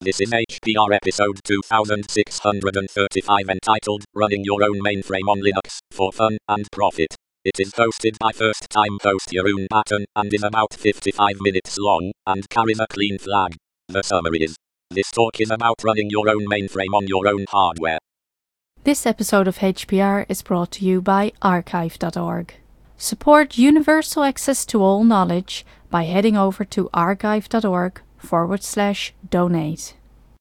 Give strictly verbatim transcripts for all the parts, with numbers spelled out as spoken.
This is H P R episode two thousand six hundred thirty-five entitled Running Your Own Mainframe on Linux for Fun and Profit. It is hosted by first-time host Jeroen Batten and is about fifty-five minutes long and carries a clean flag. The summary is, this talk is about running your own mainframe on your own hardware. This episode of H P R is brought to you by archive dot org. Support universal access to all knowledge by heading over to archive dot org forward slash donate.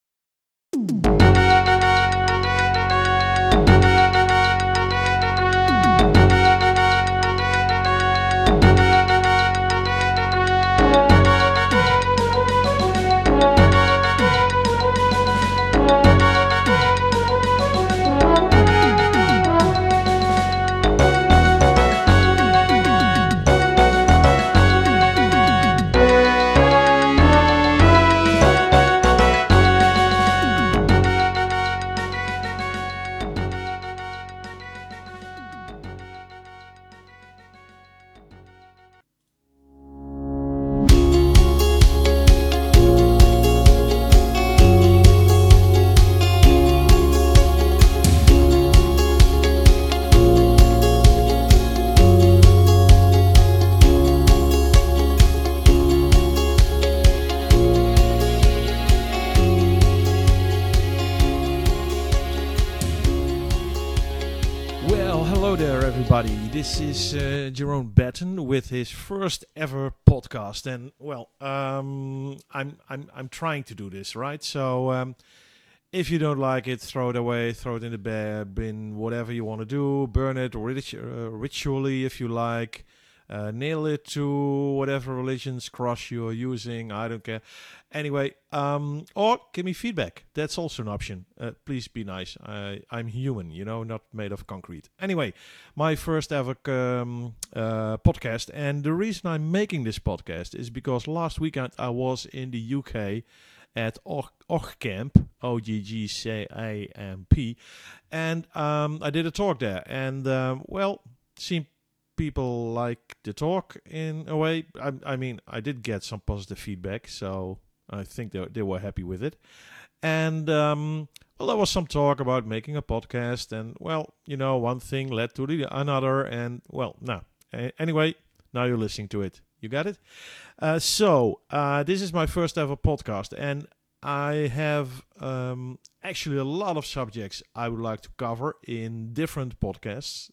This is uh, Jeroen Batten with his first ever podcast, and well, um, I'm I'm I'm trying to do this right. So um, if you don't like it, throw it away, throw it in the bear bin, whatever you want to do, burn it rit- uh, ritually if you like, uh, nail it to whatever religion's cross you're using. I don't care. Anyway, um, or give me feedback. That's also an option. Uh, please be nice. I, I'm human, you know, not made of concrete. Anyway, my first ever um, uh, podcast. And the reason I'm making this podcast is because last weekend I was in the U K at Oggcamp, O G G C A M P. And um, I did a talk there. And, um, well, seemed people like the talk in a way. I, I mean, I did get some positive feedback, so I think they, they were happy with it. And, um, well, there was some talk about making a podcast. And, well, you know, one thing led to the another. And, well, no. A- anyway, now you're listening to it. You got it? Uh, so, uh, this is my first ever podcast. And I have um, actually a lot of subjects I would like to cover in different podcasts.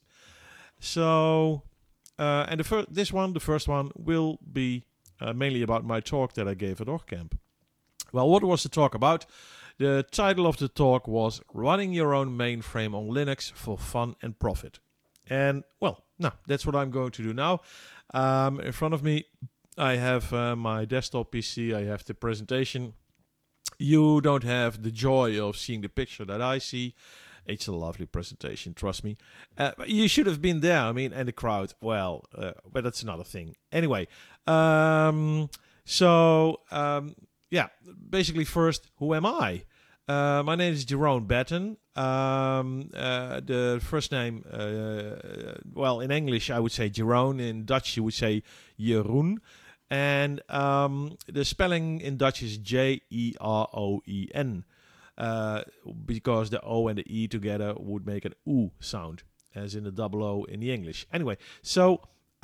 So, uh, and the fir- this one, the first one, will be uh, mainly about my talk that I gave at Oggcamp. Well, what was the talk about? The title of the talk was Running Your Own Mainframe on Linux for Fun and Profit. And, well, no, that's what I'm going to do now. Um, in front of me, I have uh, my desktop P C. I have the presentation. You don't have the joy of seeing the picture that I see. It's a lovely presentation, trust me. Uh, you should have been there, I mean, and the crowd, well, uh, but that's another thing. Anyway, um, so... Um, Yeah, basically first, who am I? Uh, my name is Jeroen Batten. Um, uh, the first name, uh, well, in English I would say Jeroen. In Dutch you would say Jeroen. And um, the spelling in Dutch is J E R O E N. Uh, because the O and the E together would make an O sound, as in the double O in the English. Anyway, so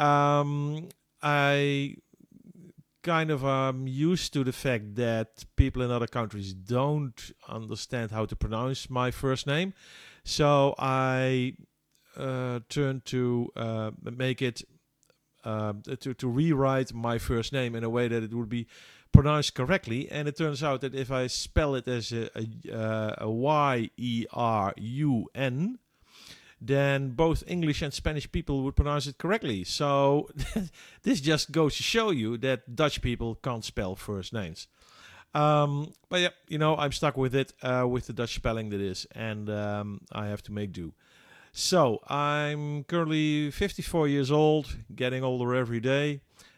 um, I... kind of um, used to the fact that people in other countries don't understand how to pronounce my first name. So I uh, turned to uh, make it, uh, to, to rewrite my first name in a way that it would be pronounced correctly. And it turns out that if I spell it as a, a, a Y E R U N, then both English and Spanish people would pronounce it correctly. So this just goes to show you that Dutch people can't spell first names. Um, but yeah, you know, I'm stuck with it, uh, with the Dutch spelling that is, and um, I have to make do. So I'm currently fifty-four years old, getting older every day.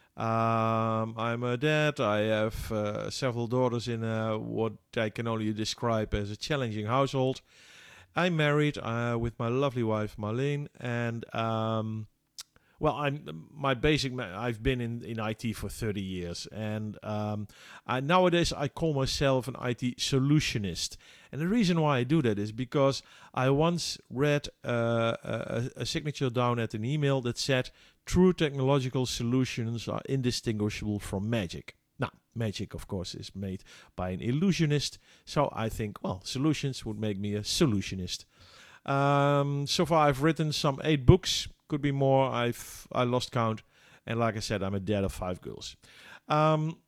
Um, I'm a dad. I have uh, several daughters in a, what I can only describe as a challenging household. I'm married uh, with my lovely wife Marleen, and um, well, I'm my basic. I've been in, in I T for thirty years, and um, I, nowadays I call myself an I T solutionist. And the reason why I do that is because I once read uh, a, a signature down at an email that said, "True technological solutions are indistinguishable from magic." Now, magic, of course, is made by an illusionist. So I think, well, solutions would make me a solutionist. Um, so far, I've written some eight books. Could be more. I've I lost count, and like I said, I'm a dad of five girls. Um,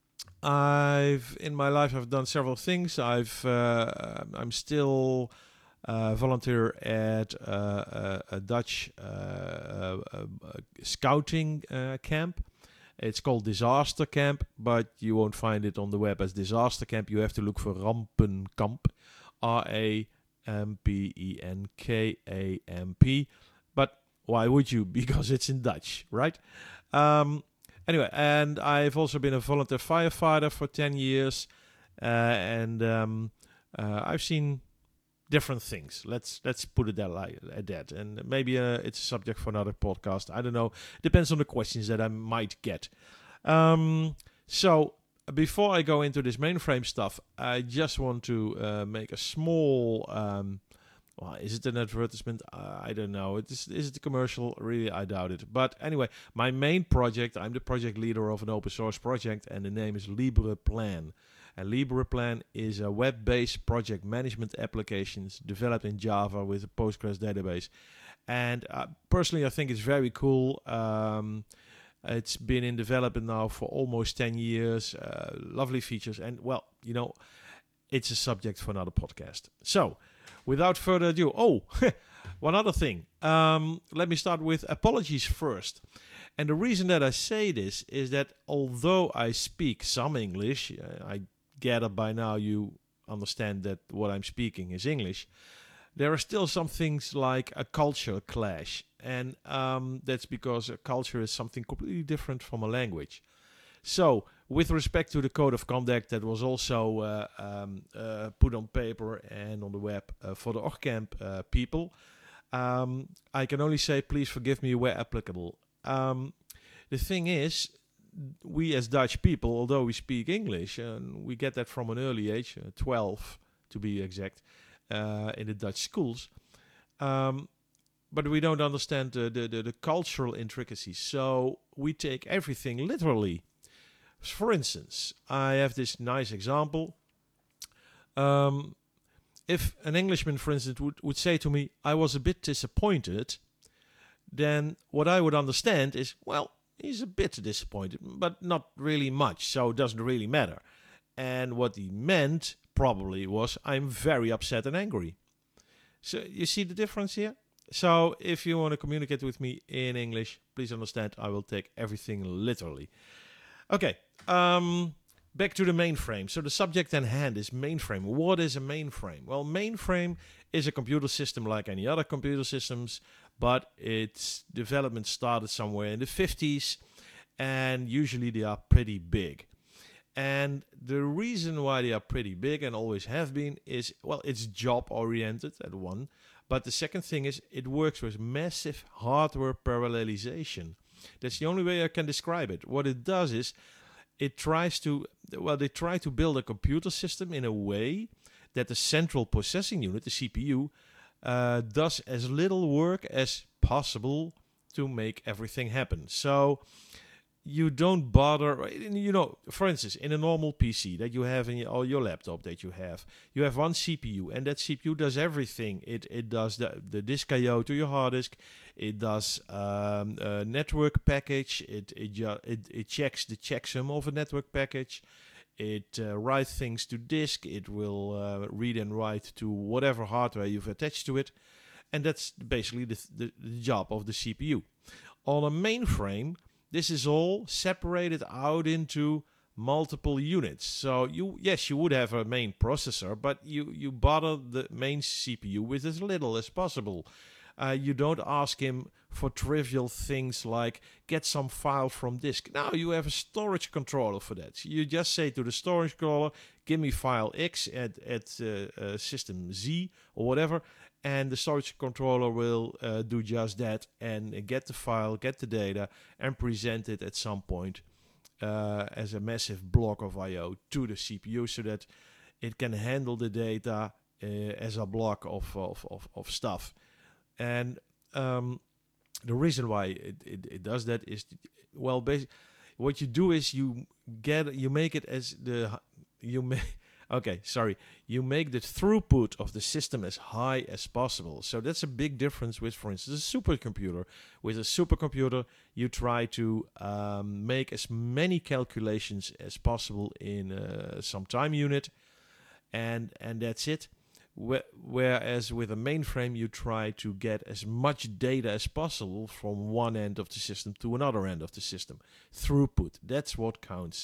I've in my life I've done several things. I've uh, I'm still uh, volunteer at uh, a, a Dutch uh, uh, uh, scouting uh, camp. It's called Disaster Camp, but you won't find it on the web as Disaster Camp. You have to look for Rampenkamp, R A M P E N K A M P. But why would you? Because it's in Dutch, right? Um, anyway, and I've also been a volunteer firefighter for ten years, uh, and um, uh, I've seen different things. Let's let's put it that like at that, and maybe uh, it's a subject for another podcast. I don't know. Depends on the questions that I might get. Um, so before I go into this mainframe stuff, I just want to uh, make a small. Um, Well, is it an advertisement? Uh, I don't know. It is, is it a commercial? Really, I doubt it. But anyway, my main project, I'm the project leader of an open source project, and the name is LibrePlan. And LibrePlan is a web-based project management applications developed in Java with a Postgres database. And uh, personally, I think it's very cool. Um, it's been in development now for almost ten years. Uh, lovely features. And, well, you know, it's a subject for another podcast. So, without further ado, oh, one other thing. Um, let me start with apologies first. And the reason that I say this is that although I speak some English, uh, I gather by now you understand that what I'm speaking is English, there are still some things like a culture clash. And um, that's because a culture is something completely different from a language. So, with respect to the code of conduct that was also uh, um, uh, put on paper and on the web uh, for the OrgCamp uh, people, um, I can only say please forgive me where applicable. Um, the thing is, we as Dutch people, although we speak English, and we get that from an early age, uh, twelve to be exact, uh, in the Dutch schools, um, but we don't understand the, the, the, the cultural intricacies, so we take everything literally. For instance, I have this nice example. Um, if an Englishman, for instance, would, would say to me, I was a bit disappointed, then what I would understand is, well, he's a bit disappointed, but not really much, so it doesn't really matter. And what he meant probably was, I'm very upset and angry. So you see the difference here? So if you want to communicate with me in English, please understand I will take everything literally. Okay, um, back to the mainframe. So the subject at hand is mainframe. What is a mainframe? Well, mainframe is a computer system like any other computer systems, but its development started somewhere in the fifties, and usually they are pretty big. And the reason why they are pretty big and always have been is, well, it's job-oriented at one, but the second thing is it works with massive hardware parallelization. That's the only way I can describe it. What it does is it tries to, well, they try to build a computer system in a way that the central processing unit, the C P U, uh, does as little work as possible to make everything happen. So you don't bother, you know, for instance, in a normal P C that you have in your, or your laptop that you have, you have one C P U, and that C P U does everything. It it does the, the disk I O to your hard disk, it does um, a network package, it it, it it checks the checksum of a network package, it uh, writes things to disk, it will uh, read and write to whatever hardware you've attached to it, and that's basically the, the, the job of the C P U. On a mainframe, this is all separated out into multiple units. So you, yes, you would have a main processor, but you, you bother the main C P U with as little as possible. Uh, you don't ask him for trivial things like get some file from disk. Now you have a storage controller for that. So you just say to the storage controller, give me file X at, at uh, uh, system Z or whatever, and the storage controller will uh, do just that and get the file, get the data, and present it at some point uh, as a massive block of I O to the C P U so that it can handle the data uh, as a block of, of, of, of stuff. And um, the reason why it, it, it does that is, well, basically, what you do is you get you make it as the you make okay sorry you make the throughput of the system as high as possible. So that's a big difference with, for instance, a supercomputer. With a supercomputer, you try to um, make as many calculations as possible in uh, some time unit, and and that's it. Whereas with a mainframe, you try to get as much data as possible from one end of the system to another end of the system. Throughput, that's what counts.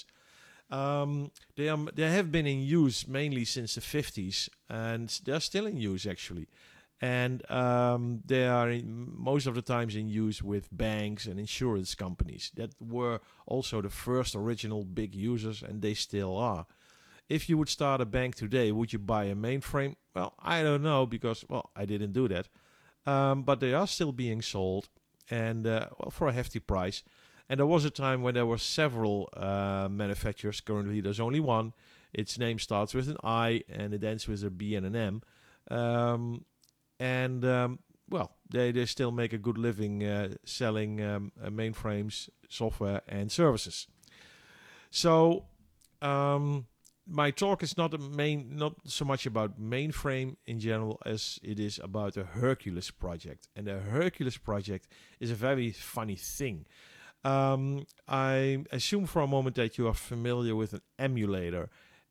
Um, they are they have been in use mainly since the fifties, and they're still in use actually. And um, they are in, most of the times in use with banks and insurance companies that were also the first original big users, and they still are. If you would start a bank today, would you buy a mainframe? Well, I don't know because, well, I didn't do that. Um, but they are still being sold, and uh, well, for a hefty price. And there was a time when there were several uh, manufacturers. Currently, there's only one. Its name starts with an I, and it ends with a B and an M. Um, and, um, well, they, they still make a good living uh, selling um, uh, mainframes, software, and services. So... Um, My talk is not a main, not so much about mainframe in general as it is about a Hercules project. And a Hercules project is a very funny thing. Um, I assume for a moment that you are familiar with an emulator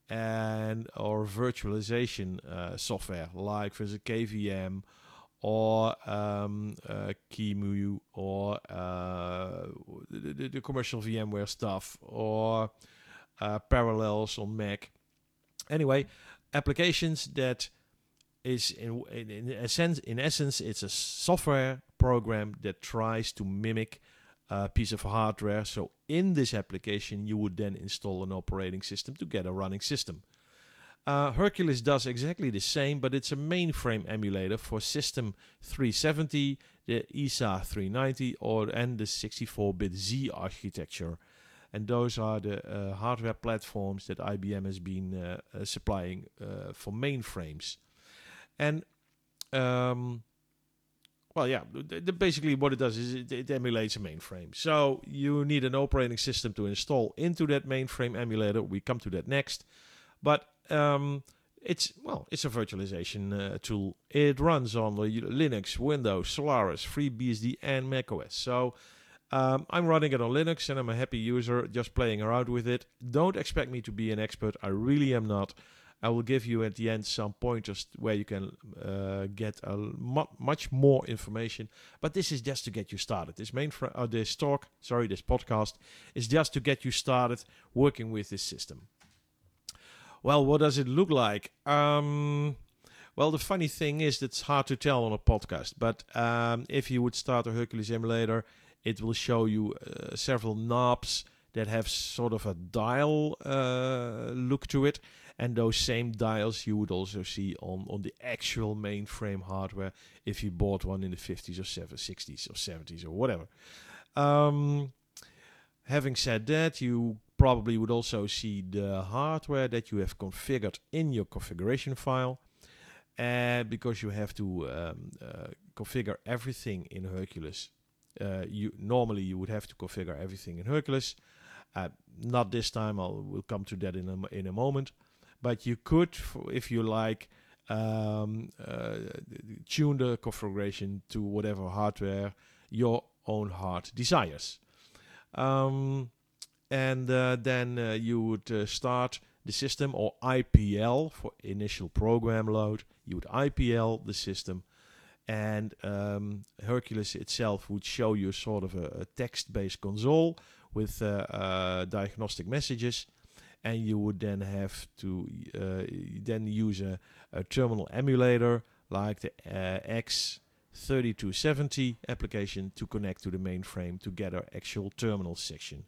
and or virtualization uh, software like for the K V M or um, uh, QEMU or uh, the, the, the commercial VMware stuff or Uh, Parallels on Mac. Anyway, applications that is in in, in essence in essence it's a software program that tries to mimic a piece of hardware. So in this application, you would then install an operating system to get a running system. Uh, Hercules does exactly the same, but it's a mainframe emulator for System three seventy, the E S A three ninety, or and the sixty-four bit Z architecture. And those are the uh, hardware platforms that I B M has been uh, uh, supplying uh, for mainframes. And, um, well, yeah, the, the basically what it does is it, it emulates a mainframe. So you need an operating system to install into that mainframe emulator. We come to that next. But um, it's, well, it's a virtualization uh, tool. It runs on Linux, Windows, Solaris, FreeBSD, and macOS. So... Um, I'm running it on Linux and I'm a happy user just playing around with it. Don't expect me to be an expert. I really am not. I will give you at the end some pointers where you can uh, get a mu- much more information. But this is just to get you started. This main fr- uh, this talk, sorry, this podcast is just to get you started working with this system. Well, what does it look like? Um, well, the funny thing is that it's hard to tell on a podcast. But um, if you would start a Hercules emulator, it will show you uh, several knobs that have sort of a dial uh, look to it. And those same dials you would also see on, on the actual mainframe hardware if you bought one in the fifties or sixties or seventies or whatever. Um, having said that, you probably would also see the hardware that you have configured in your configuration file. And because you have to um, uh, configure everything in Hercules. Uh, you normally you would have to configure everything in Hercules. Uh, not this time. I will come to that in a in a moment. But you could, if you like, um, uh, tune the configuration to whatever hardware your own heart desires. Um, and uh, then uh, you would uh, start the system, or I P L for initial program load. You would I P L the system. And um, Hercules itself would show you sort of a, a text-based console with uh, uh, diagnostic messages, and you would then have to uh, then use a, a terminal emulator like the uh, X thirty-two seventy application to connect to the mainframe to get our actual terminal section.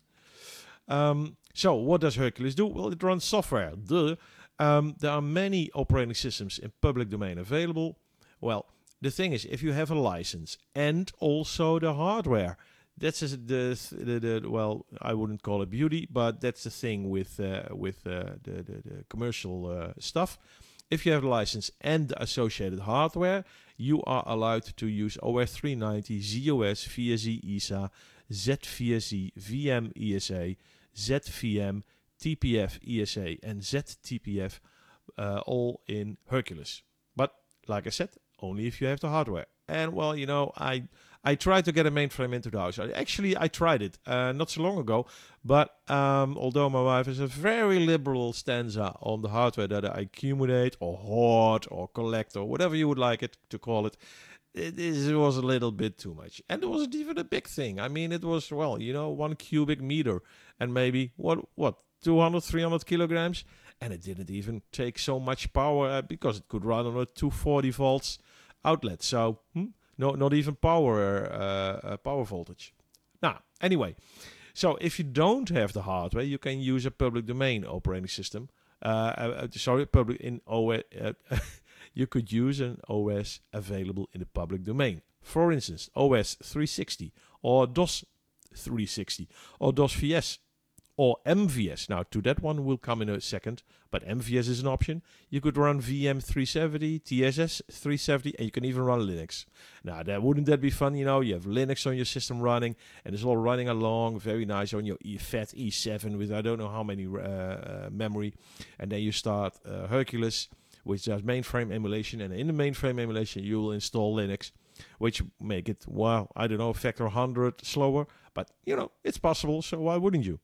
Um, so what does Hercules do? Well, it runs software. Duh. Um, there are many operating systems in public domain available. Well, the thing is, if you have a license and also the hardware, that's the, the, the well, I wouldn't call it beauty, but that's the thing with uh, with uh, the, the, the commercial uh, stuff. If you have a license and the associated hardware, you are allowed to use O S three ninety, Z O S, V S I, I S A, Z V S I, V M I S A, Z V M, T P F I S A, and Z T P F, uh, all in Hercules. But like I said, only if you have the hardware. And well, you know, I I tried to get a mainframe into the house. Actually, I tried it uh, not so long ago. But um, although my wife has a very liberal stanza on the hardware that I accumulate or hoard or collect or whatever you would like it to call it, it, is, it was a little bit too much. And it wasn't even a big thing. I mean, it was, well, you know, one cubic meter and maybe, what, what, two hundred, three hundred kilograms. And it didn't even take so much power uh, because it could run on a two forty volts outlet. So, hmm, no, not even power uh, uh, power voltage. Now, anyway, so if you don't have the hardware, you can use a public domain operating system. Uh, uh, sorry, public in O S. Uh, you could use an O S available in the public domain. For instance, O S three sixty or DOS three sixty or DOS V S. Or M V S. Now, to that one will come in a second, but M V S is an option. You could run V M three seventy, T S S three seventy, and you can even run Linux. Now, that wouldn't that be fun? You know, you have Linux on your system running, and it's all running along very nice on your FAT E seven with I don't know how many uh, uh, memory. And then you start uh, Hercules, which does mainframe emulation, and in the mainframe emulation, you will install Linux, which make it, well, I don't know, a factor one hundred slower, but, you know, it's possible, so why wouldn't you?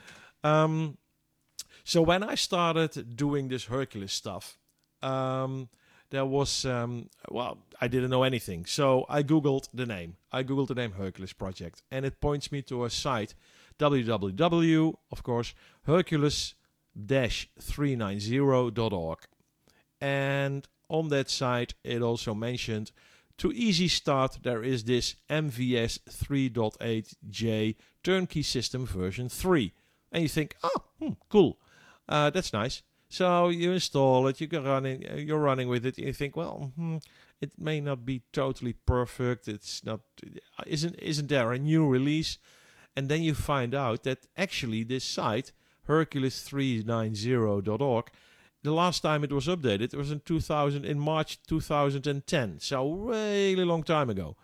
Um, so when I started doing this Hercules stuff, um, there was, um, well, I didn't know anything. So I Googled the name. I Googled the name Hercules Project. And it points me to a site, w w w, of course, hercules dash three ninety dot org. And on that site, it also mentioned, to easy start, there is this M V S three point eight J turnkey system version three. And you think, oh, hmm, cool, uh, that's nice. So you install it, you go running, uh, you're running with it. And you think, well, hmm, it may not be totally perfect. It's not, isn't isn't there a new release? And then you find out that actually this site, hercules three ninety dot org, the last time it was updated, it was in two thousand, in March two thousand ten. So really long time ago.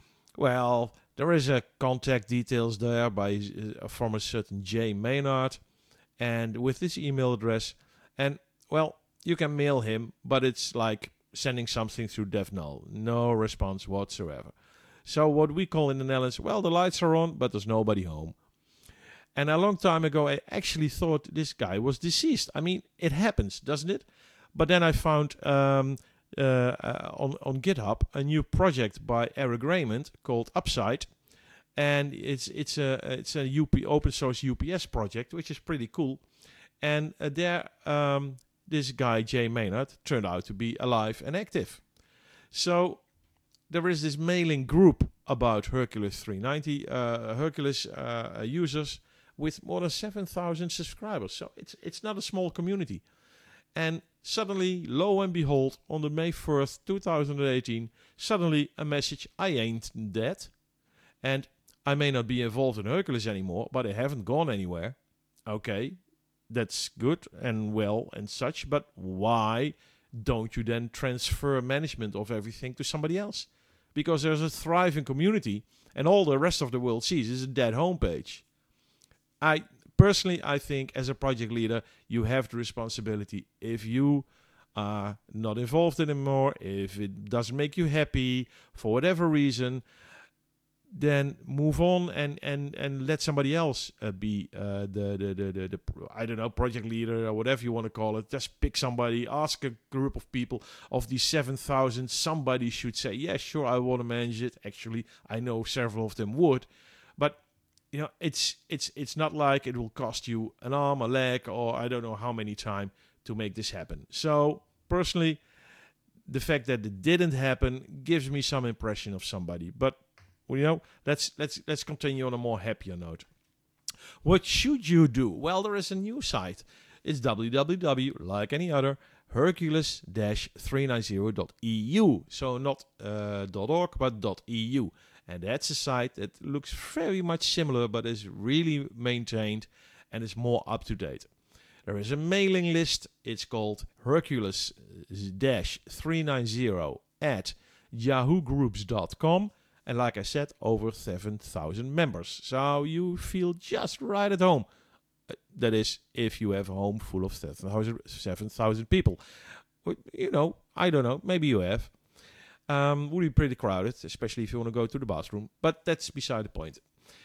Well, there is a contact details there by uh, from a certain Jay Maynard, and with this email address, and well, you can mail him, but it's like sending something through DevNull, no response whatsoever. So what we call in the Netherlands, well, the lights are on, but there's nobody home. And a long time ago, I actually thought this guy was deceased. I mean, it happens, doesn't it? But then I found um, Uh, uh, on, on GitHub a new project by Eric Raymond called Upside, and it's it's a it's a U P open source U P S project, which is pretty cool. And uh, there, um, this guy Jay Maynard turned out to be alive and active. So there is this mailing group about Hercules three ninety uh, Hercules uh, users with more than seven thousand subscribers. So it's it's not a small community. And suddenly, lo and behold, on the May first, two thousand eighteen, suddenly a message, I ain't dead. And I may not be involved in Hercules anymore, but I haven't gone anywhere. Okay, that's good and well and such, but why don't you then transfer management of everything to somebody else? Because there's a thriving community, and all the rest of the world sees is a dead homepage. I... Personally, I think as a project leader, you have the responsibility. If you are not involved anymore, if it doesn't make you happy for whatever reason, then move on and, and, and let somebody else uh, be uh, the, the, the, the, the, I don't know, project leader or whatever you want to call it. Just pick somebody, ask a group of people. Of these seven thousand, somebody should say, yeah, sure, I want to manage it. Actually, I know several of them would. But you know, it's it's it's not like it will cost you an arm, a leg, or I don't know how many time to make this happen. So personally, the fact that it didn't happen gives me some impression of somebody. But well, you know, let's let's let's continue on a more happier note. What should you do? Well, there is a new site. It's w w w, like any other, Hercules three ninety dot e u. So not uh, .org, but .eu. And that's a site that looks very much similar, but is really maintained and is more up to date. There is a mailing list. It's called Hercules three ninety at yahoo groups dot com. And like I said, over seven thousand members. So you feel just right at home. That is, if you have a home full of seven thousand people. You know, I don't know. Maybe you have. Um, would be pretty crowded, especially if you want to go to the bathroom. But that's beside the point.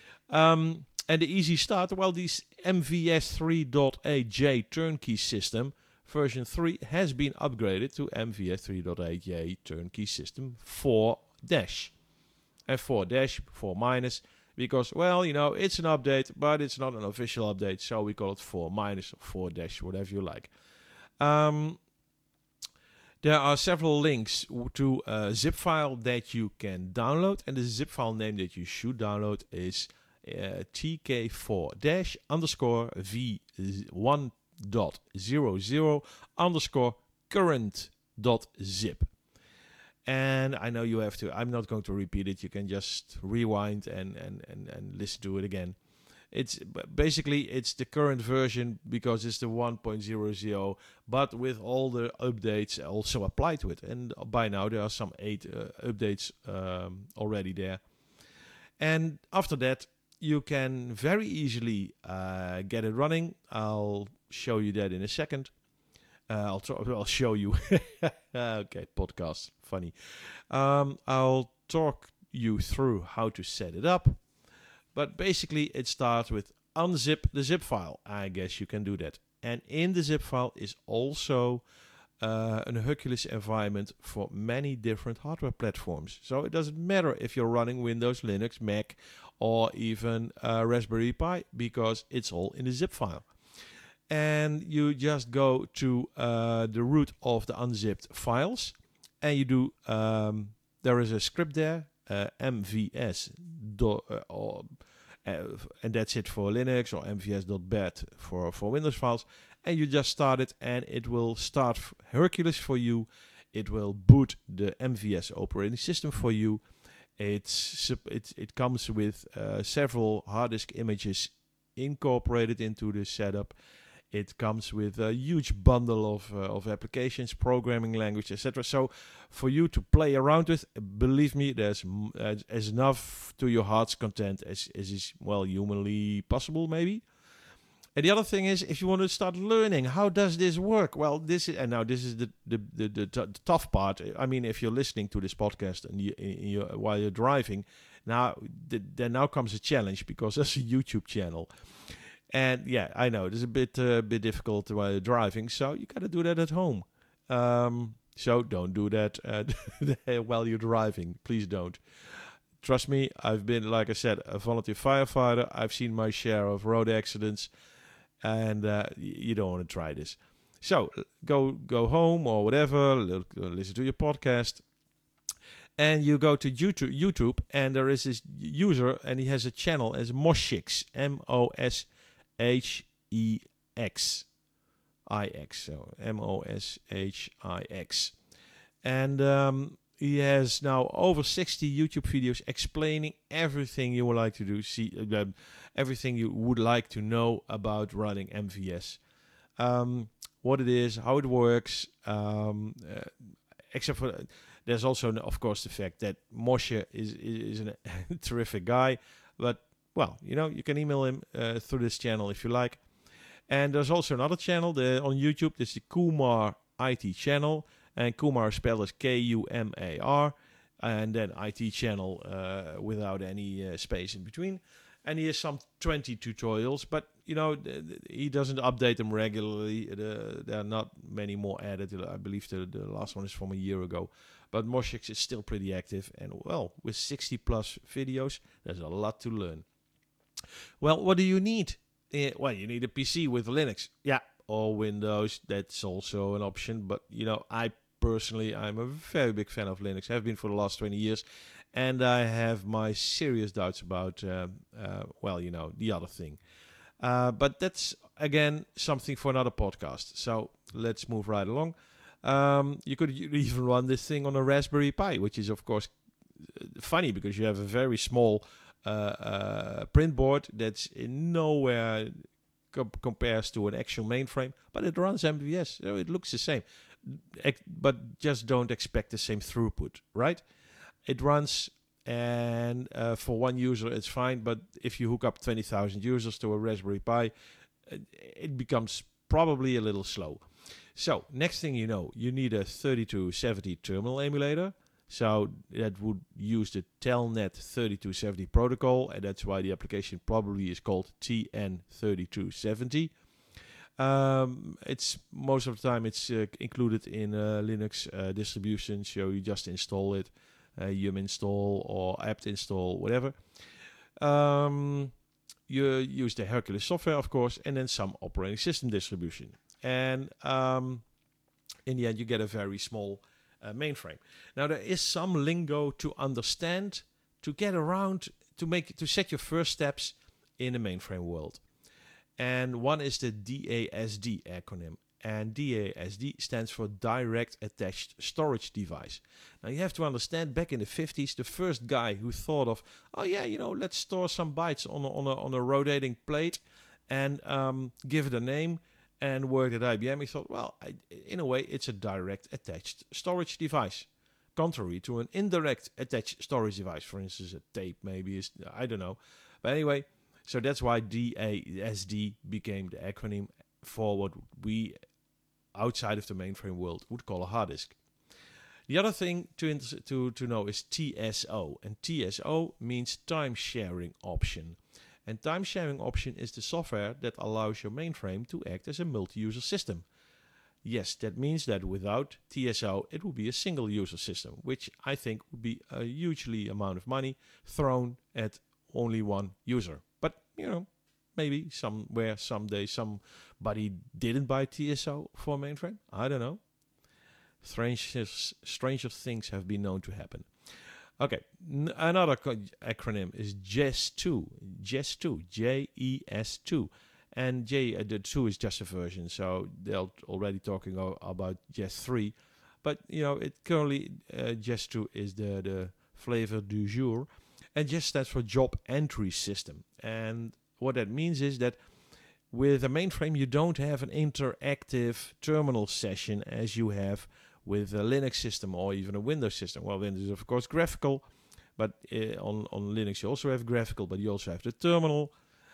Um, and the easy start, well, this M V S three point eight J turnkey system, version three, has been upgraded to M V S three point eight J turnkey system four dash. And four dash, four minus, because, well, you know, it's an update, but it's not an official update, so we call it four minus or four dash, whatever you like. Um, there are several links to a zip file that you can download, and the zip file name that you should download is uh, T K four dash underscore V one dot zero zero underscore current dot zip. And I know you have to, I'm not going to repeat it, you can just rewind and, and, and, and listen to it again. It's basically, it's the current version because it's the one point zero zero, but with all the updates also applied to it. And by now there are some eight uh, updates um, already there. And after that, you can very easily uh, get it running. I'll show you that in a second. Uh, I'll, t- I'll show you. Okay, podcast, funny. Um, I'll talk you through how to set it up. But basically, it starts with unzip the zip file. I guess you can do that. And in the zip file is also uh, an Hercules environment for many different hardware platforms. So it doesn't matter if you're running Windows, Linux, Mac, or even uh, Raspberry Pi, because it's all in the zip file. And you just go to uh, the root of the unzipped files, and you do, um, there is a script there, uh, M V S, do, uh, or, uh, and that's it for Linux, or M V S dot bat for, for Windows files, and you just start it, and it will start Hercules for you, it will boot the M V S operating system for you, it's, it, it comes with uh, several hard disk images incorporated into the setup. It comes with a huge bundle of uh, of applications, programming language, et cetera. So for you to play around with, believe me, there's uh, as enough to your heart's content as, as is, well, humanly possible, maybe. And the other thing is, if you want to start learning, how does this work? Well, this is, and now this is the the, the, the, t- the tough part. I mean, if you're listening to this podcast and you, you, while you're driving, now the, there now comes a challenge, because there's a YouTube channel. And yeah, I know it's a bit uh, bit difficult while you're driving, so you got to do that at home. Um, so don't do that uh, while you're driving. Please don't. Trust me, I've been, like I said, a volunteer firefighter. I've seen my share of road accidents, and uh, you don't want to try this. So go go home or whatever, listen to your podcast, and you go to YouTube, YouTube, and there is this user, and he has a channel as Moshix, M O S H E X I X, so M O S H I X. And um, he has now over sixty YouTube videos explaining everything you would like to do, see uh, everything you would like to know about running M V S. Um, what it is, how it works, um, uh, except for, uh, there's also, of course, the fact that Moshe is, is, is a terrific guy, but well, you know, you can email him uh, through this channel if you like. And there's also another channel the, on YouTube. This is the Kumar I T channel. And Kumar spelled as K U M A R. And then I T channel uh, without any uh, space in between. And he has some twenty tutorials. But, you know, th- th- he doesn't update them regularly. The, there are not many more added. I believe the, the last one is from a year ago. But Moshix is still pretty active. And, well, with sixty plus videos, there's a lot to learn. Well, what do you need? Uh, well, you need a P C with Linux. Yeah, or Windows. That's also an option. But, you know, I personally, I'm a very big fan of Linux. I have been for the last twenty years. And I have my serious doubts about, uh, uh, well, you know, the other thing. Uh, but that's, again, something for another podcast. So let's move right along. Um, you could even run this thing on a Raspberry Pi, which is, of course, funny because you have a very small uh, uh, print board that's in nowhere co- compares to an actual mainframe, but it runs M V S, so it looks the same. Ex- but just don't expect the same throughput, right? It runs, and uh, for one user it's fine, but if you hook up twenty thousand users to a Raspberry Pi, it becomes probably a little slow. So, next thing you know, you need a thirty-two seventy terminal emulator. So, that would use the Telnet thirty-two seventy protocol, and that's why the application probably is called T N thirty-two seventy. Um, it's most of the time it's uh, included in uh, Linux uh, distribution, so you just install it. Uh, yum install or apt install, whatever. Um, you use the Hercules software, of course, and then some operating system distribution. And um, in the end, you get a very small uh, mainframe. Now, there is some lingo to understand to get around to make to set your first steps in the mainframe world. And one is the D A S D acronym. And D A S D stands for Direct Attached Storage Device. Now you have to understand, back in the fifties, the first guy who thought of, oh yeah, you know, let's store some bytes on a, on a, on a rotating plate and um, give it a name and worked at I B M. He thought, well, I, in a way, it's a direct attached storage device. Contrary to an indirect attached storage device, for instance, a tape maybe, is I don't know. But anyway, so that's why D A S D became the acronym for what we outside of the mainframe world would call a hard disk. The other thing to to to know is T S O, and T S O means time sharing option. And time sharing option is the software that allows your mainframe to act as a multi-user system. Yes, that means that without T S O, it would be a single user system, which I think would be a hugely amount of money thrown at only one user. But, you know, maybe somewhere, someday, somebody didn't buy T S O for a mainframe. I don't know. Stranger, stranger things have been known to happen. Okay, N- another co- acronym is J E S two. J E S two, J E S two. And J, uh, the two is just a version, so they're already talking o- about J E S three. But, you know, it currently, uh, J E S two is the, the flavor du jour. And J E S stands for Job Entry System. And what that means is that with a mainframe, you don't have an interactive terminal session as you have with a Linux system or even a Windows system. Well, Windows is, of course, graphical, but uh, on, on Linux you also have graphical, but you also have the terminal.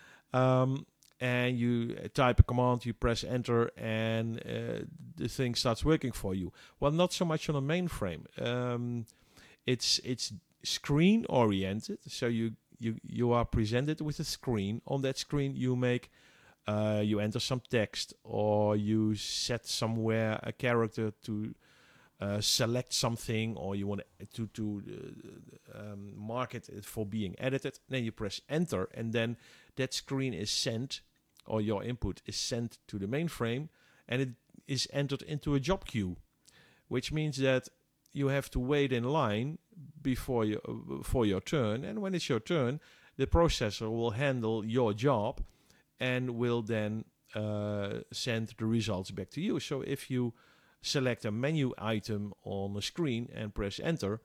Um, and you type a command, you press enter, and uh, the thing starts working for you. Well, not so much on a mainframe. Um, it's it's screen oriented, so you you you are presented with a screen. On that screen, you make uh, you enter some text, or you set somewhere a character to uh, select something, or you want to to uh, um, mark it for being edited. Then you press enter, and then that screen is sent, or your input is sent to the mainframe, and it is entered into a job queue, which means that you have to wait in line before you, uh, for your turn, and when it's your turn, the processor will handle your job and will then uh, send the results back to you. So if you select a menu item on the screen and press enter,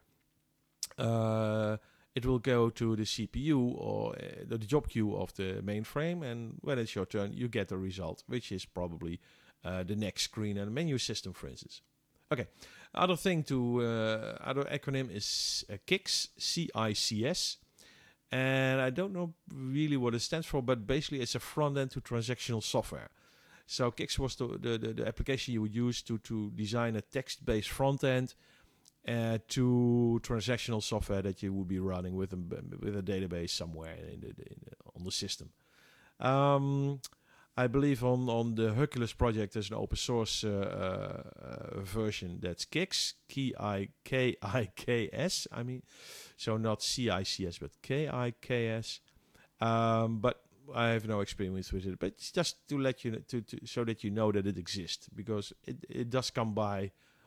uh, it will go to the C P U or uh, the job queue of the mainframe, and when it's your turn, you get the result, which is probably uh, the next screen and menu system, for instance. Okay, other thing to, uh, other acronym is uh, C I C S, C I C S, and I don't know really what it stands for, but basically it's a front end to transactional software. So C I C S was the, the, the, the application you would use to, to design a text-based front end uh, to transactional software that you would be running with a, with a database somewhere in the, in the, on the system. Um, I believe on, on the Hercules project there's an open source uh, uh, version that's C I C S, K I K I K S, I mean, so not C I C S, but K I K S. Um, but I have no experience with it. But it's just to let you know, to, to so that you know that it exists, because it, it does come by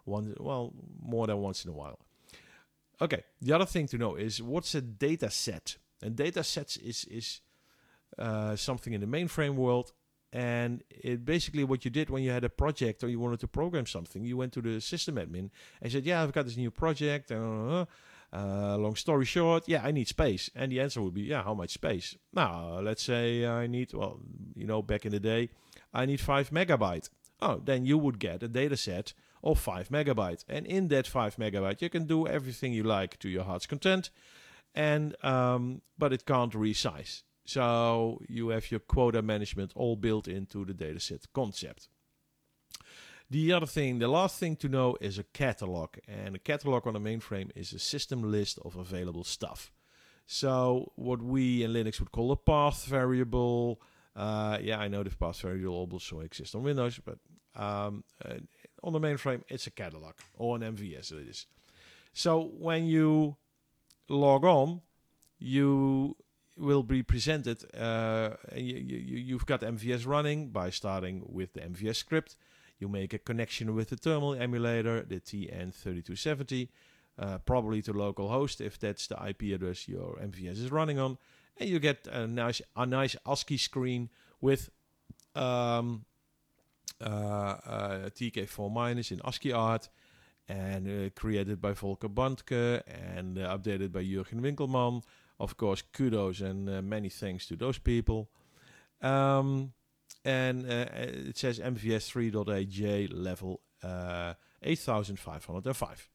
one, well, more than once in a while. Okay, the other thing to know is what's a data set? And data sets is, is uh, something in the mainframe world. And it basically what you did when you had a project or you wanted to program something, you went to the system admin and said, yeah, I've got this new project. Uh, uh, long story short, yeah, I need space. And the answer would be, yeah, how much space? Now, let's say I need, well, you know, back in the day, I need five megabyte. Oh, then you would get a data set of five megabyte. And in that five megabyte, you can do everything you like to your heart's content. And um, but it can't resize. So you have your quota management all built into the dataset concept. The other thing, the last thing to know is a catalog. And a catalog on a mainframe is a system list of available stuff. So what we in Linux would call a path variable. Uh, yeah, I know the path variable also exists on Windows, but um, uh, on the mainframe, it's a catalog, or an M V S it is. So when you log on, you will be presented, uh, you, you, you've got M V S running by starting with the M V S script. You make a connection with the terminal emulator, the T N thirty-two seventy, uh, probably to localhost if that's the I P address your M V S is running on. And you get a nice, a nice ASCII screen with um, uh, uh, T K four minus in ASCII art, and uh, created by Volker Bandke and uh, updated by Jürgen Winkelmann. Of course, kudos and uh, many thanks to those people. Um, and uh, it says M V S three dot eight J level uh, eight thousand five hundred five.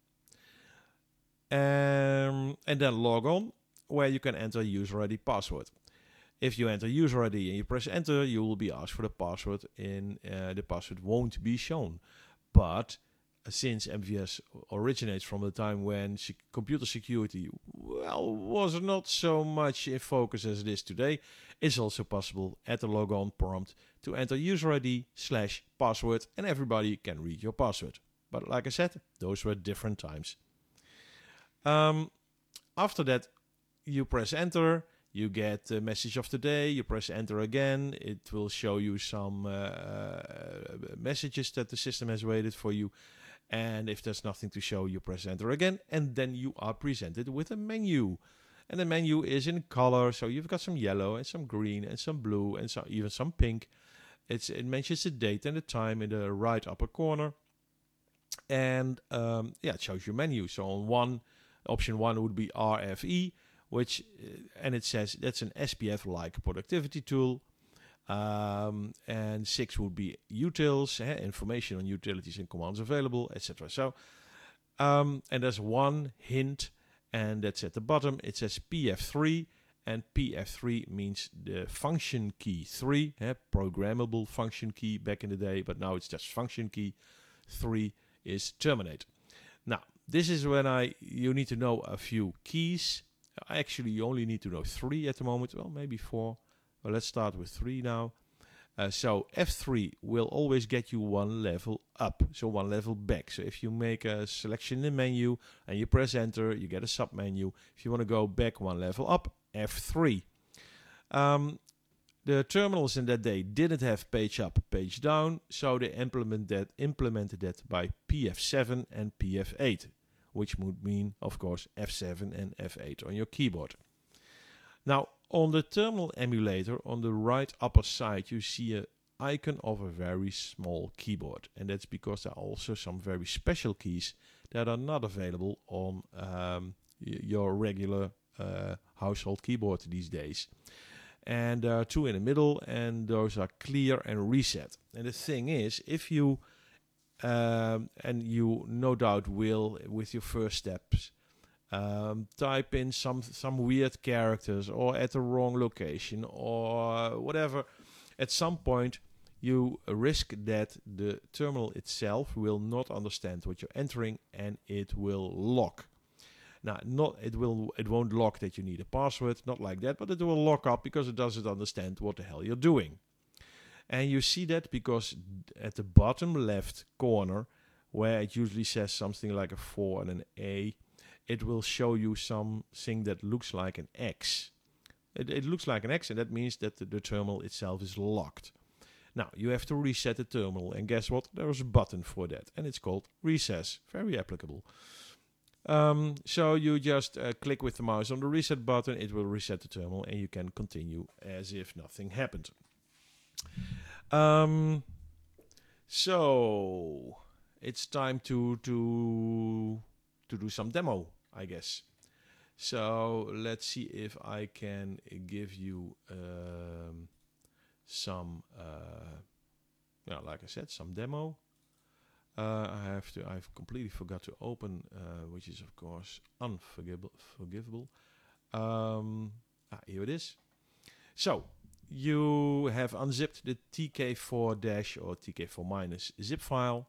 Um, and then log on, where you can enter user I D password. If you enter user I D and you press enter, you will be asked for the password. In uh, the password won't be shown. But uh, since M V S originates from the time when sec- computer security, well, was not so much in focus as it is today, it's also possible at the logon prompt to enter user I D slash password, and everybody can read your password. But like I said, those were different times. Um, after that, you press enter, you get the message of the day, you press enter again, it will show you some uh, messages that the system has waited for you, and if there's nothing to show, you press enter again, and then you are presented with a menu. And the menu is in color, so you've got some yellow and some green and some blue and so even some pink. It's, it mentions the date and the time in the right upper corner, and um, yeah, it shows your menu. So on one, option one would be R F E, which, uh, and it says that's an S P F-like productivity tool. Um, and six would be utils, eh, information on utilities and commands available, et cetera. So, um, and there's one hint, and that's at the bottom. It says P F three, and P F three means the function key three, eh, programmable function key back in the day, but now it's just function key. three is terminate. Now, this is when I you need to know a few keys. Actually, you only need to know three at the moment. Well, maybe four. Well, let's start with three now. Uh, so F three will always get you one level up, so one level back. So if you make a selection in the menu and you press enter, you get a sub-menu. If you want to go back one level up, F three. Um, the terminals in that day didn't have page up, page down, so they implement that, implemented that by P F seven and P F eight, which would mean, of course, F seven and F eight on your keyboard. Now, on the terminal emulator, on the right upper side, you see an icon of a very small keyboard. And that's because there are also some very special keys that are not available on um, y- your regular uh, household keyboard these days. And there are two in the middle, and those are clear and reset. And the thing is, if you, um, and you no doubt will with your first steps, Um, type in some some weird characters or at the wrong location or whatever, at some point you risk that the terminal itself will not understand what you're entering and it will lock. Now, not it will it won't lock that you need a password, not like that, but it will lock up because it doesn't understand what the hell you're doing. And you see that because at the bottom left corner, where it usually says something like a four and an A, it will show you something that looks like an X. It, it looks like an X, and that means that the, the terminal itself is locked. Now, you have to reset the terminal, and guess what? There is a button for that, and it's called recess. Very applicable. Um, so you just uh, click with the mouse on the reset button, it will reset the terminal, and you can continue as if nothing happened. Um, so it's time to to to do some demo, I guess. So let's see if I can give you um, some, uh, yeah, like I said, some demo. Uh, I have to. I've completely forgot to open, uh, which is of course unforgivable. Forgivable. Um, ah, here it is. So you have unzipped the T K four dash or T K four minus zip file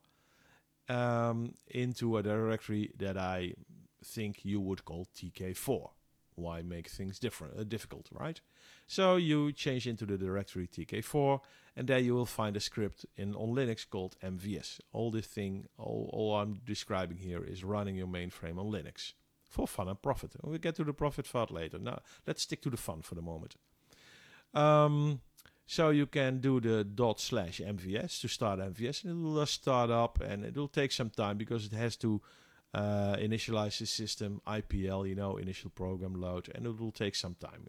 um, into a directory that I think you would call T K four. Why make things different, uh, difficult, right? So you change into the directory T K four, and there you will find a script in on Linux called M V S. All this thing, all, all I'm describing here is running your mainframe on Linux for fun and profit. We'll get to the profit part later. Now let's stick to the fun for the moment. Um, so you can do the dot slash M V S to start M V S, and it will uh, start up, and it will take some time because it has to uh, initialize the system, I P L, you know, initial program load, and it will take some time.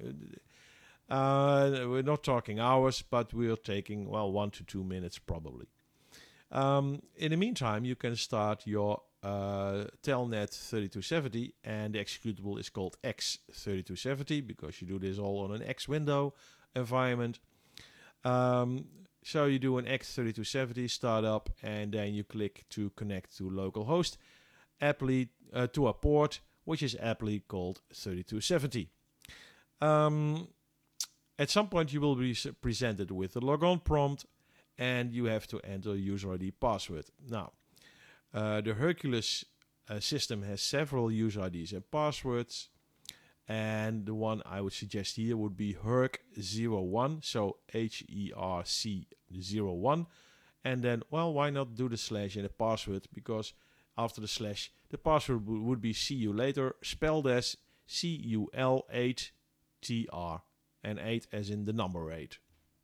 Uh, we're not talking hours, but we're taking, well, one to two minutes probably. Um, in the meantime, you can start your uh, Telnet thirty-two seventy, and the executable is called X thirty-two seventy because you do this all on an X window environment. Um, so you do an X thirty-two seventy startup, and then you click to connect to localhost, aptly uh, to a port which is aptly called thirty-two seventy. Um, at some point you will be presented with a logon prompt, and you have to enter user I D password. Now, uh, the Hercules uh, system has several user I Ds and passwords, and the one I would suggest here would be herc zero one, so H E R C zero one, and then, well, why not do the slash in the password, because after the slash, the password w- would be see you later, spelled as C U L eight T R, and eight as in the number eight.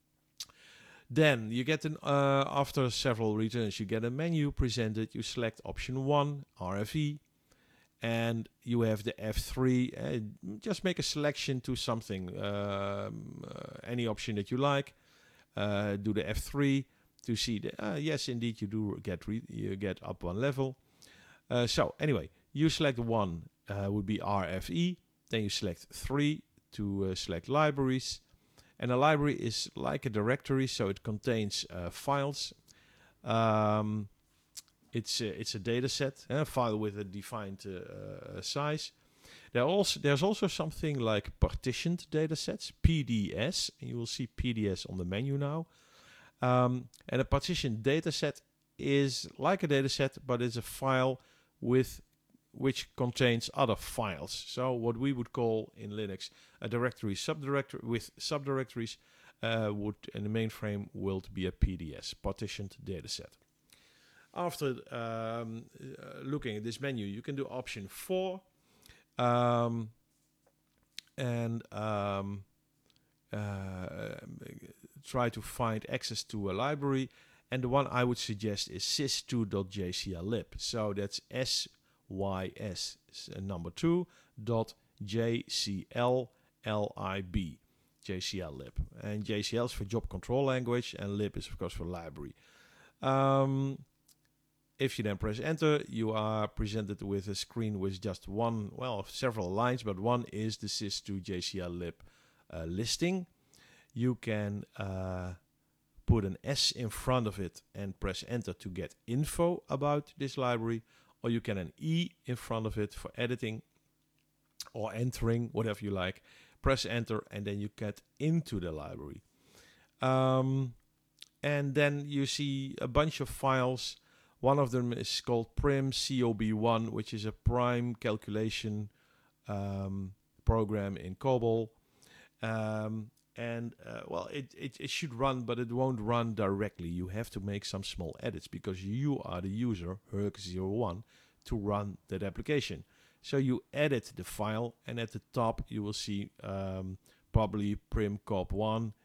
Then you get an, uh, after several returns, you get a menu presented. You select option one, R F E, and you have the F three. Uh, just make a selection to something, um, uh, any option that you like. Uh, do the F three to see the, uh, yes, indeed, you do get re- you get up one level. Uh, so anyway, you select one uh, would be R F E. Then you select three to uh, select libraries. And a library is like a directory, so it contains uh, files. Um, it's a, it's a data set, a file with a defined uh, uh, size. There also there's also something like partitioned data sets, P D S, and you will see P D S on the menu now. Um, and a partitioned data set is like a data set, but it's a file with which contains other files. So what we would call in Linux a directory subdirectory with subdirectories uh, would in the mainframe will be a P D S, partitioned dataset. After um, uh, looking at this menu, you can do option four um, and um, uh, try to find access to a library. And the one I would suggest is sys two dot j c l lib. So that's S Y S number two dot J C L L I B, J C L lib, and J C L is for job control language, and lib is of course for library. Um, if you then press enter, you are presented with a screen with just one, well, several lines, but one is the sys two J C L lib uh, listing. You can uh, put an S in front of it and press enter to get info about this library. Or you can an E in front of it for editing or entering, whatever you like. Press enter, and then you get into the library. Um, and then you see a bunch of files. One of them is called prim C O B one, which is a prime calculation um, program in COBOL. Um, and, uh, well, it, it, it should run, but it won't run directly. You have to make some small edits because you are the user, herc zero one, to run that application. So you edit the file, and at the top you will see um, probably prim cop one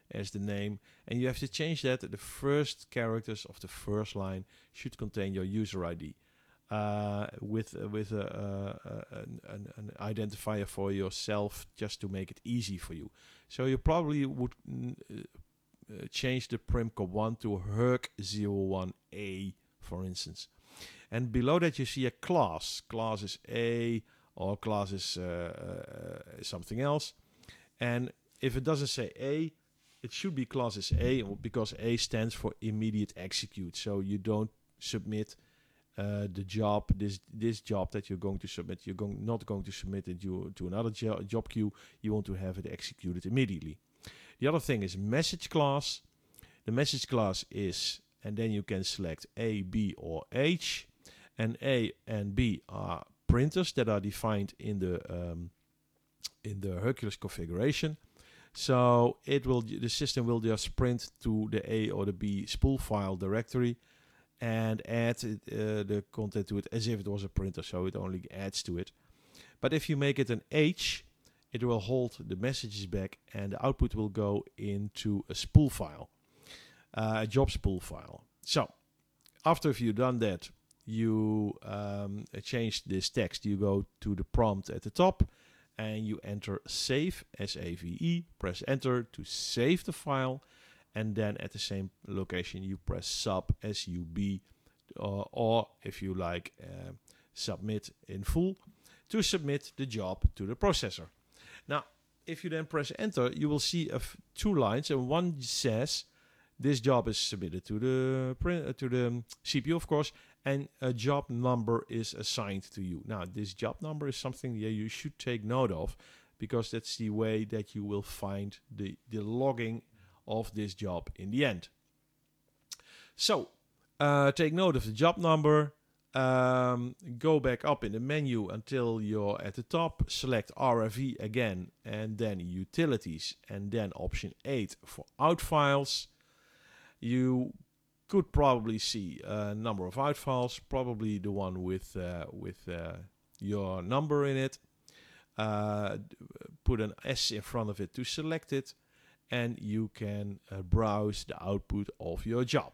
as the name, and you have to change that. The first characters of the first line should contain your user I D uh, with uh, with a, uh, an, an, an identifier for yourself, just to make it easy for you. So you probably would uh, change the primco one to herc zero one A, for instance. And below that you see a class. Class is A, or class is uh, uh, something else. And if it doesn't say A, it should be class is A, because A stands for immediate execute. So you don't submit uh, the job, this this job that you're going to submit. You're going not going to submit it to, to another jo- job queue. You want to have it executed immediately. The other thing is message class. The message class is, and then you can select A, B, or H. And A and B are printers that are defined in the um, in the Hercules configuration. So it will the system will just print to the A or the B spool file directory and add it, uh, the content to it as if it was a printer. So it only adds to it. But if you make it an H, it will hold the messages back, and the output will go into a spool file, uh, a job spool file. So after you've done that, you um, change this text. You go to the prompt at the top and you enter save, S A V E, press enter to save the file, and then at the same location you press sub, S U B, or, or if you like, uh, submit in full, to submit the job to the processor. Now, if you then press enter, you will see a f- two lines, and one says this job is submitted to the print, uh, to the C P U, of course, and a job number is assigned to you. Now, this job number is something that you should take note of, because that's the way that you will find the, the logging of this job in the end. So, uh, take note of the job number. Um, go back up in the menu until you're at the top. Select R F E again, and then Utilities, and then option eight for out files. You could probably see a number of out files, probably the one with uh, with uh, your number in it. Uh, put an S in front of it to select it, and you can uh, browse the output of your job.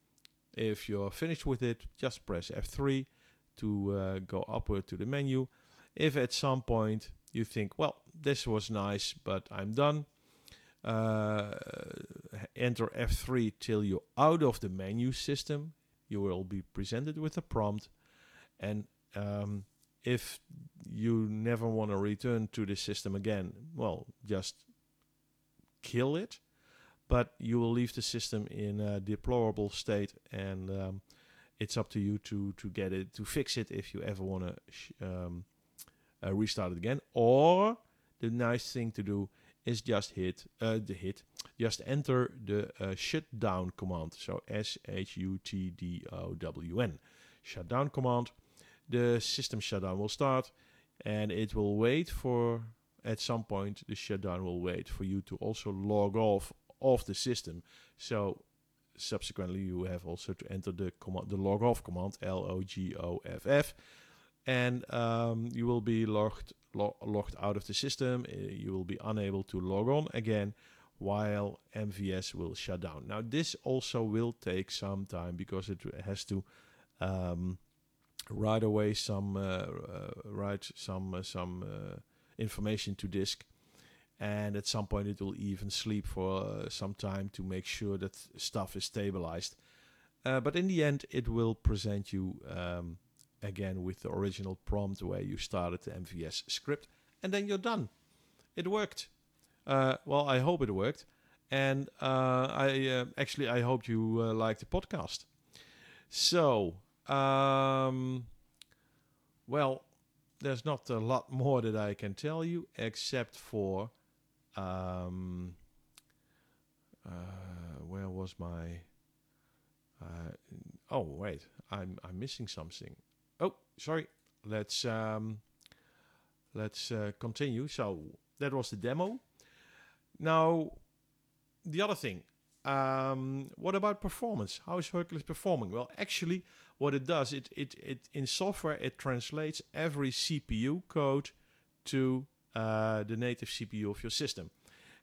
If you're finished with it, just press F three to uh, go upward to the menu. If at some point you think, well, this was nice, but I'm done, uh, enter F three till you're out of the menu system. You will be presented with a prompt, and um, if you never want to return to the system again, well, just kill it. But you will leave the system in a deplorable state, and um, it's up to you to to get it, to fix it if you ever want to sh- um, uh, restart it again. Or the nice thing to do is just hit uh, the hit, just enter the uh, shutdown command. So S H U T D O W N, shutdown command. The system shutdown will start, and it will wait for, at some point, the shutdown will wait for you to also log off of the system. So subsequently you have also to enter the command, the log off command, L O G O F F, and um, you will be logged lo- logged out of the system. Uh, you will be unable to log on again while M V S will shut down. Now this also will take some time, because it has to um, write away some uh, uh, write some uh, some uh, information to disk. And at some point it will even sleep for uh, some time to make sure that stuff is stabilized. Uh, but in the end, it will present you um, again with the original prompt where you started the M V S script. And then you're done. It worked. Uh, well, I hope it worked. And uh, I uh, actually, I hope you uh, liked the podcast. So, um, well, there's not a lot more that I can tell you, except for... Um, uh, where was my? Uh, oh wait, I'm I'm missing something. Oh, sorry. Let's um, let's uh, continue. So that was the demo. Now, the other thing. Um, what about performance? How is Hercules performing? Well, actually, what it does, it it it in software it translates every C P U code to Uh, the native C P U of your system.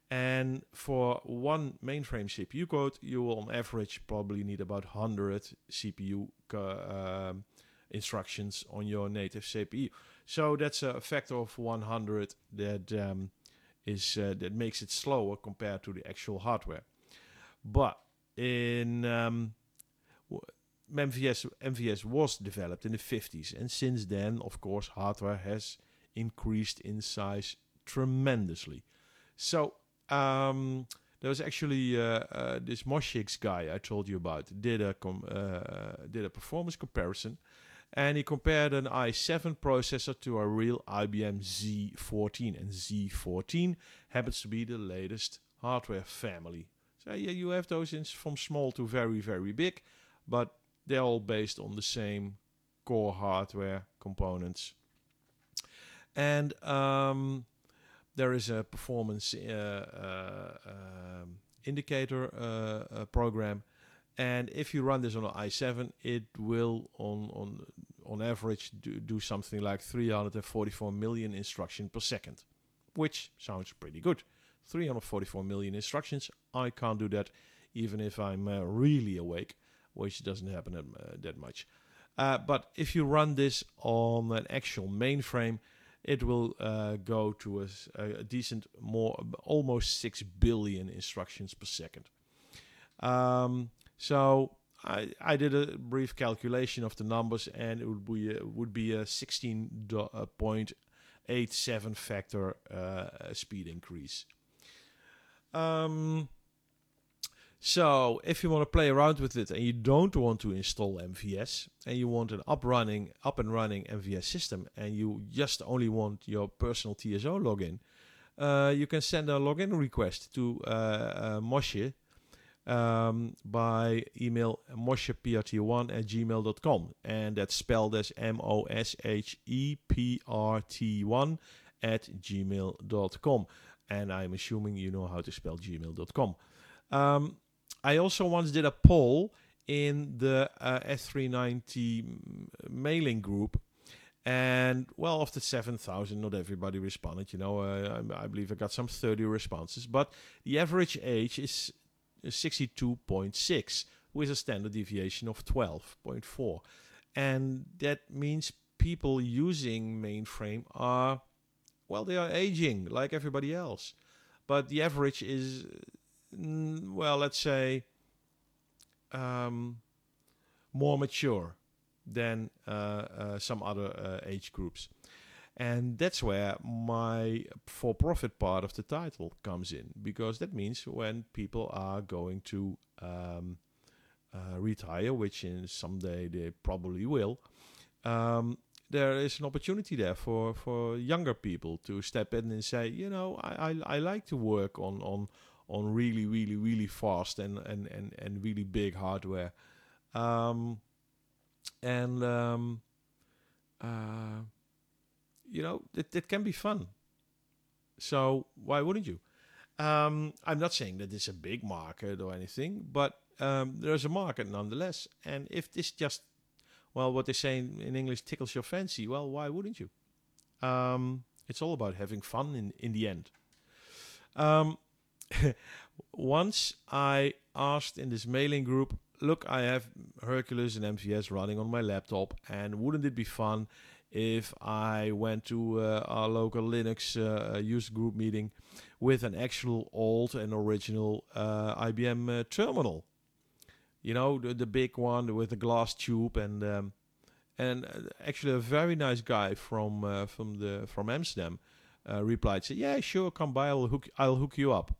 And for one mainframe C P U code, you will on average probably need about one hundred C P U uh, um, instructions on your native C P U. So that's a factor of one hundred that um, is uh, that makes it slower compared to the actual hardware. But in um, M V S, M V S was developed in the fifties, and since then, of course, hardware has increased in size tremendously. So um, there was actually uh, uh, this Moshix guy I told you about did a com- uh, did a performance comparison, and he compared an i seven processor to a real I B M Z fourteen, and Z fourteen happens to be the latest hardware family. So yeah, you have those in, from small to very, very big, but they're all based on the same core hardware components. And um, there is a performance uh, uh, um, indicator uh, uh, program, and if you run this on an i seven, it will on on on average do, do something like three hundred forty-four million instructions per second, which sounds pretty good. three hundred forty-four million instructions. I can't do that even if I'm uh, really awake, which doesn't happen that, uh, that much. Uh, but if you run this on an actual mainframe, it will uh, go to a, a decent, more almost six billion instructions per second. Um, so I, I did a brief calculation of the numbers, and it would be a, would be a sixteen point eight seven factor uh, speed increase. Um, so if you want to play around with it and you don't want to install M V S and you want an up running, up and running M V S system, and you just only want your personal T S O login, uh, you can send a login request to uh, uh, Moshe um, by email moshe p r t one at gmail dot com, and that's spelled as M O S H E P R T one at gmail dot com. And I'm assuming you know how to spell gmail dot com. Um, I also once did a poll in the uh, S three ninety mailing group. And, well, of the seven thousand, not everybody responded. You know, uh, I, I believe I got some thirty responses. But the average age is sixty-two point six with a standard deviation of twelve point four. And that means people using mainframe are... Well, they are aging like everybody else. But the average is, mm, well, let's say, um, more mature than uh, uh, some other uh, age groups. And that's where my for-profit part of the title comes in. Because that means when people are going to um, uh, retire, which in someday they probably will, um, there is an opportunity there for, for younger people to step in and say, you know, I, I, I like to work on, on on really, really, really fast and, and, and, and really big hardware. Um, and, um, uh, you know, it, it can be fun. So why wouldn't you? Um, I'm not saying that it's a big market or anything, but um, there's a market nonetheless. And if this just... Well, what they say in, in English tickles your fancy. Well, why wouldn't you? Um, it's all about having fun in, in the end. Um, once I asked in this mailing group, look, I have Hercules and M V S running on my laptop, and wouldn't it be fun if I went to uh, our local Linux uh, user group meeting with an actual old and original uh, I B M uh, terminal? You know, the, the big one with the glass tube, and um, and uh, actually a very nice guy from uh, from the from Amsterdam uh, replied, said, "Yeah, sure, come by. I'll hook I'll hook you up."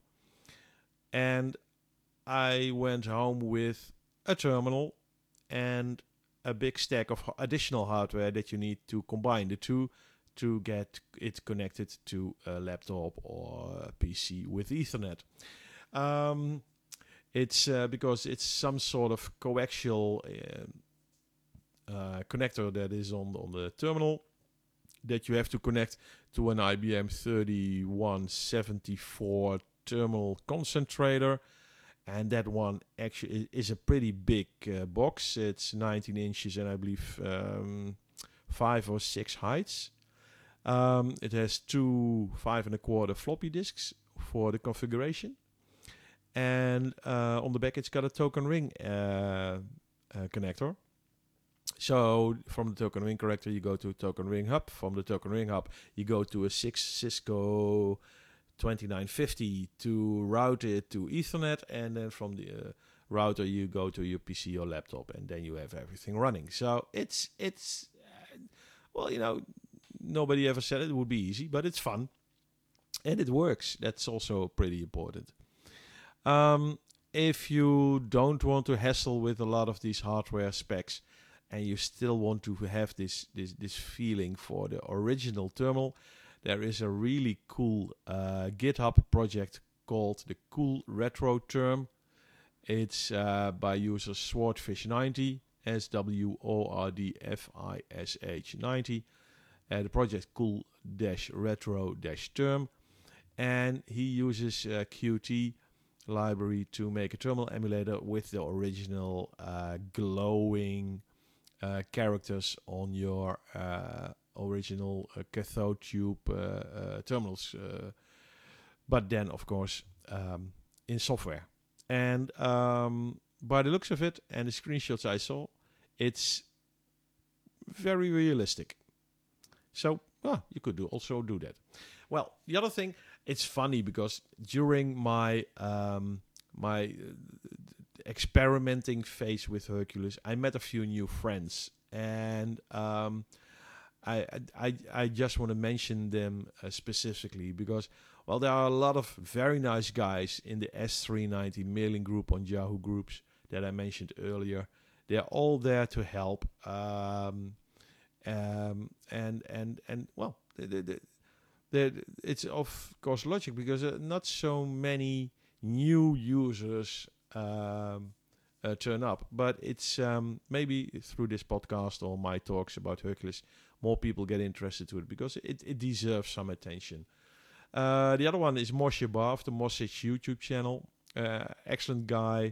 And I went home with a terminal and a big stack of additional hardware that you need to combine the two to get it connected to a laptop or a P C with Ethernet. Um, It's uh, because it's some sort of coaxial uh, uh, connector that is on the, on the terminal that you have to connect to an I B M thirty-one seventy-four terminal concentrator. And that one actually is a pretty big uh, box. It's nineteen inches and I believe um, five or six heights. Um, it has two five and a quarter floppy disks for the configuration. And uh, on the back, it's got a token ring uh, uh, connector. So from the token ring connector, you go to token ring hub. From the token ring hub, you go to a six Cisco twenty-nine fifty to route it to Ethernet, and then from the uh, router you go to your P C or laptop, and then you have everything running. So it's it's uh, well, you know, nobody ever said it would be easy, but it's fun and it works. That's also pretty important. Um, if you don't want to hassle with a lot of these hardware specs, and you still want to have this this this feeling for the original terminal, there is a really cool uh, GitHub project called the Cool Retro Term. It's uh, by user Swordfish ninety, S W O R D F I S H ninety. Uh, the project Cool-Retro-Term, and he uses uh, Qt library to make a terminal emulator with the original uh, glowing uh, characters on your uh, original uh, cathode tube uh, uh, terminals, uh, but then of course um, in software. And um, by the looks of it and the screenshots I saw, it's very realistic. So well, you could do also do that. Well, the other thing, it's funny because during my um, my uh, experimenting phase with Hercules, I met a few new friends, and um, I, I I just want to mention them uh, specifically because, well, there are a lot of very nice guys in the S three ninety mailing group on Yahoo Groups that I mentioned earlier. They're all there to help, um, um, and and and well, the, the, the, the, it's of course logic because uh, not so many new users um, uh, turn up, but it's um, maybe through this podcast or my talks about Hercules, more people get interested to it because it, it deserves some attention. Uh, the other one is Moshe Bar of the Moshe YouTube channel. Uh, excellent guy.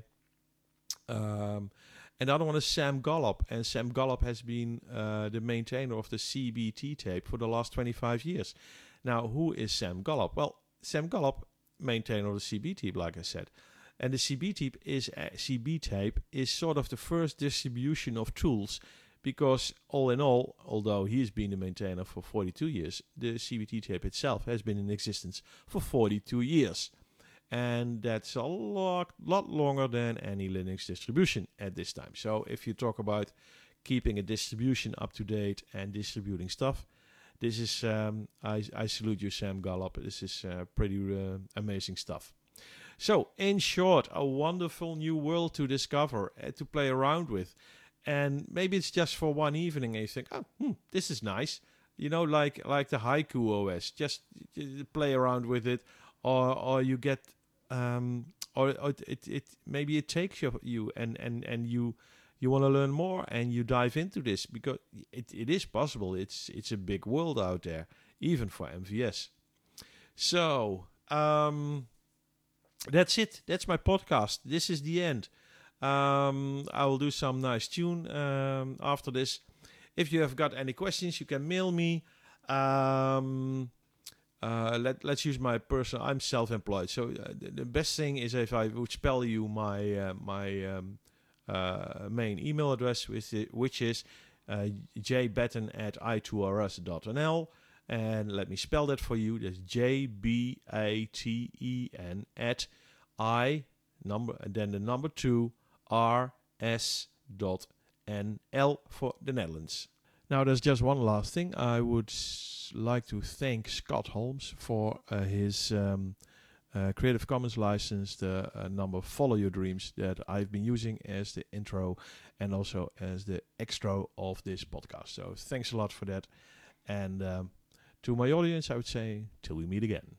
Um, and the other one is Sam Gollop. And Sam Gollop has been uh, the maintainer of the C B T tape for the last twenty-five years. Now, who is Sam Gollop? Well, Sam Gollop, maintainer of the C B tape, like I said. And the C B tape is, uh, C B tape is sort of the first distribution of tools. Because all in all, although he's been the maintainer for forty-two years, the C B T tape itself has been in existence for forty-two years. And that's a lot, lot longer than any Linux distribution at this time. So if you talk about keeping a distribution up to date and distributing stuff, this is, um, I, I salute you, Sam Gollop. This is uh, pretty uh, amazing stuff. So in short, a wonderful new world to discover, uh, to play around with. And maybe it's just for one evening and you think, oh, hmm, this is nice. You know, like like the Haiku O S. Just uh, play around with it. Or or you get, um, or, or it, it maybe it takes you, you and, and, and you you want to learn more and you dive into this. Because it, it is possible. It's, it's a big world out there, even for M V S. So, um, that's it. That's my podcast. This is the end. Um, I will do some nice tune um, after this. If you have got any questions, you can mail me. Um, uh, let, let's use my personal... I'm self-employed. So uh, the, the best thing is if I would spell you my uh, my um, uh, main email address, which is, which is uh, jbatten at i two r s dot n l. And let me spell that for you. That's J B A T E N at I, number, and then the number two, R S dot N L for the Netherlands. Now, there's just one last thing. I would s- like to thank Scott Holmes for uh, his um, uh, Creative Commons license, the uh, number Follow Your Dreams that I've been using as the intro and also as the extra of this podcast. So thanks a lot for that. And um, to my audience, I would say, till we meet again.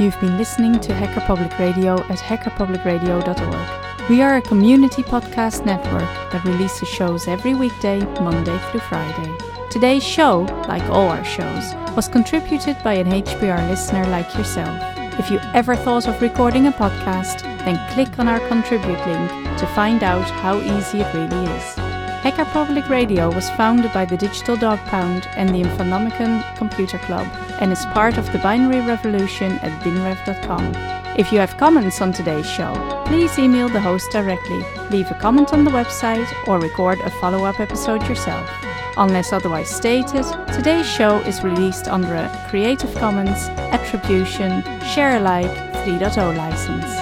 You've been listening to Hacker Public Radio at hacker public radio dot org. We are a community podcast network that releases shows every weekday, Monday through Friday. Today's show, like all our shows, was contributed by an H P R listener like yourself. If you ever thought of recording a podcast, then click on our contribute link to find out how easy it really is. Hacker Public Radio was founded by the Digital Dog Pound and the Infonomicon Computer Club and is part of the binary revolution at binrev dot com. If you have comments on today's show, please email the host directly, leave a comment on the website, or record a follow-up episode yourself. Unless otherwise stated, today's show is released under a Creative Commons Attribution Share Alike three point oh license.